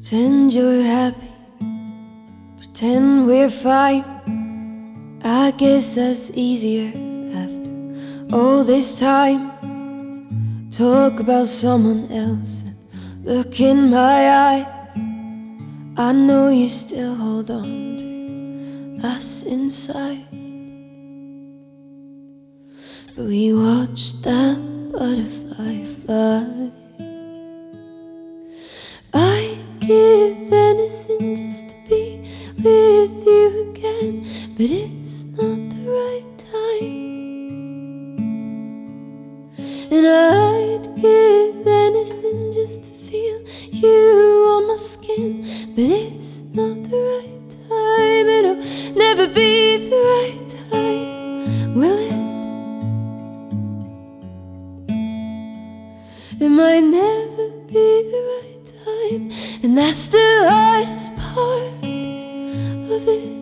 Pretend you're happy, pretend we're fine. I guess that's easier after all this time. Talk about someone else and look in my eyes. I know you still hold on to us inside, but we watched that butterfly fly. I'd give anything just to be with you again, but it's not the right time. And I'd give anything just to feel you on my skin, but it's not the right time. It'll never be the right time, will it? It might never be the right time, and that's the hardest part of it.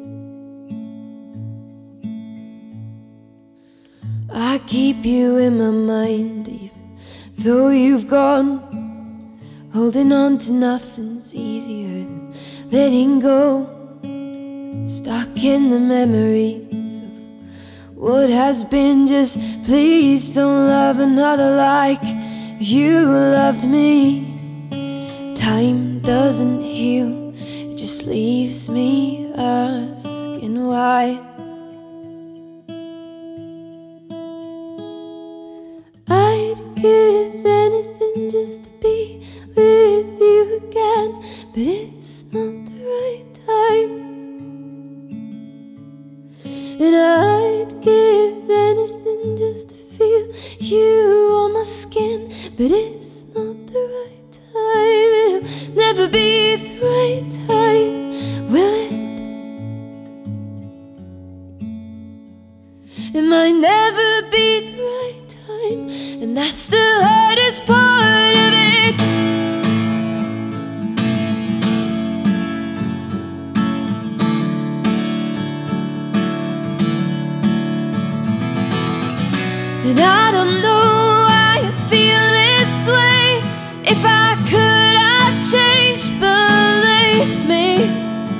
I keep you in my mind even though you've gone. Holding on to nothing's easier than letting go. Stuck in the memories of what has been. Just please don't love another like you loved me. Time doesn't heal, it just leaves me asking why. I'd give anything just to be with you again, but it's not the right time. And I'd give anything just to feel you on my skin, but it's not the right time. It'll never be the right time, will it? It might never be the right time, and that's the hardest part of it. And I don't know why I feel this way. If I could, I'd change, believe me.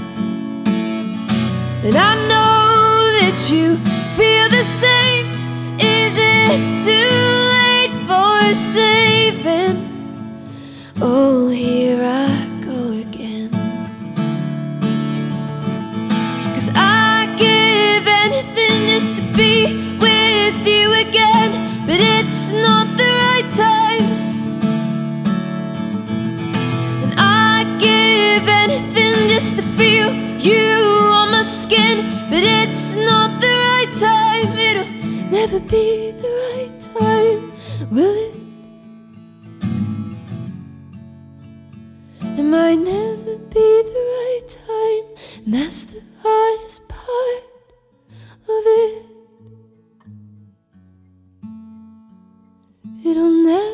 And I know that you feel the same. Is it too late for saving? Oh, here I go again. 'Cause I give anything just to be with you again, but it's not the right time. And I give anything just to feel you on my skin, but it's not the right time. It'll never be the right time, will it? It might never be the right time, and that's the hardest part of it. It'll never